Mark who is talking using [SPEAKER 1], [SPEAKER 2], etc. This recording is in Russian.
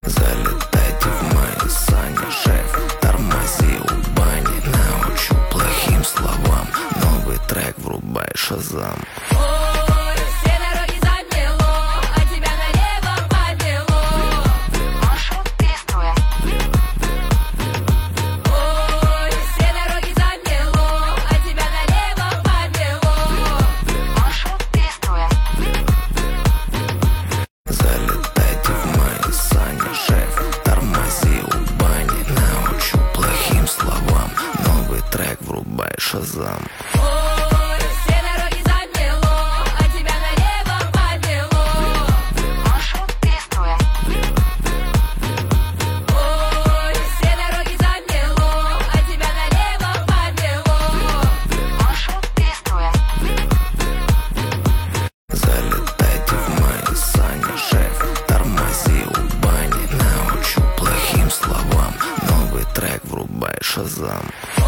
[SPEAKER 1] Залетайте в мои сани, шеф, тормози у бани. Научу плохим словам, новый трек врубай, Шазам.
[SPEAKER 2] Ой, все дороги замело, а тебя налево подвело. Маршрут перестроен. Ой, все дороги замело, а тебя налево подвело. Маршрут перестроен.
[SPEAKER 1] Залетайте в мои сани, шеф, тормози у бани. Научу плохим словам, новый трек врубай, Шазам.
[SPEAKER 2] Ой, все дороги замело, а тебя налево подвело. Маршрут перестроен. Ой, все дороги замело, а тебя налево подвело. Маршрут перестроен.
[SPEAKER 1] Залетайте в мои сани, шеф, тормози у бани. Научу плохим словам, новый трек врубай, Шазам.